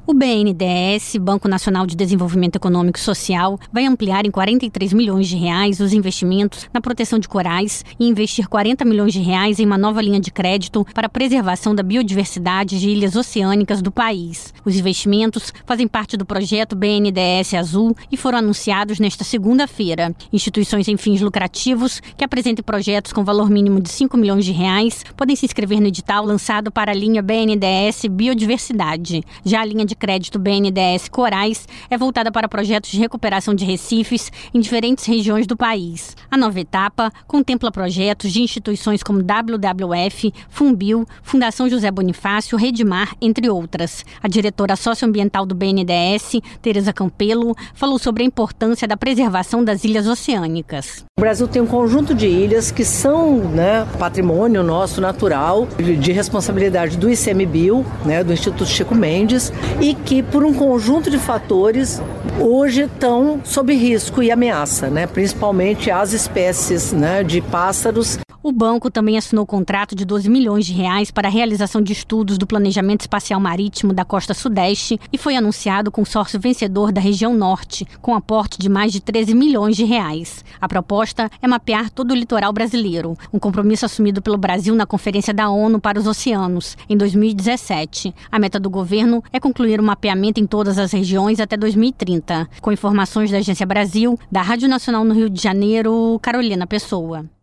O BNDES, Banco Nacional de Desenvolvimento Econômico e Social, vai ampliar em 43 milhões de reais os investimentos na proteção de corais e investir 40 milhões de reais em uma nova linha de crédito para a preservação da biodiversidade de ilhas oceânicas do país. Os investimentos fazem parte do projeto BNDES Azul e foram anunciados nesta segunda-feira. Instituições sem fins lucrativos que apresentem projetos com valor mínimo de 5 milhões de reais podem se inscrever no edital lançado para a linha BNDES Biodiversidade. Já a linha de crédito BNDES Corais é voltada para projetos de recuperação de recifes em diferentes regiões do país. A nova etapa contempla projetos de instituições como WWF, Funbil, Fundação José Bonifácio, Redimar, entre outras. A diretora socioambiental do BNDES, Tereza Campelo, falou sobre a importância da preservação das ilhas oceânicas. O Brasil tem um conjunto de ilhas que são, patrimônio nosso natural, de responsabilidade do ICMBio, do Instituto Chico Mendes, e que por um conjunto de fatores hoje estão sob risco e ameaça, principalmente as espécies de pássaros. O banco também assinou contrato de 12 milhões de reais para a realização de estudos do planejamento espacial marítimo da costa sudeste e foi anunciado o consórcio vencedor da região norte, com aporte de mais de 13 milhões de reais. A proposta é mapear todo o litoral brasileiro, um compromisso assumido pelo Brasil na Conferência da ONU para os Oceanos, em 2017. A meta do governo é concluir o mapeamento em todas as regiões até 2030. Com informações da Agência Brasil, da Rádio Nacional no Rio de Janeiro, Carolina Pessoa.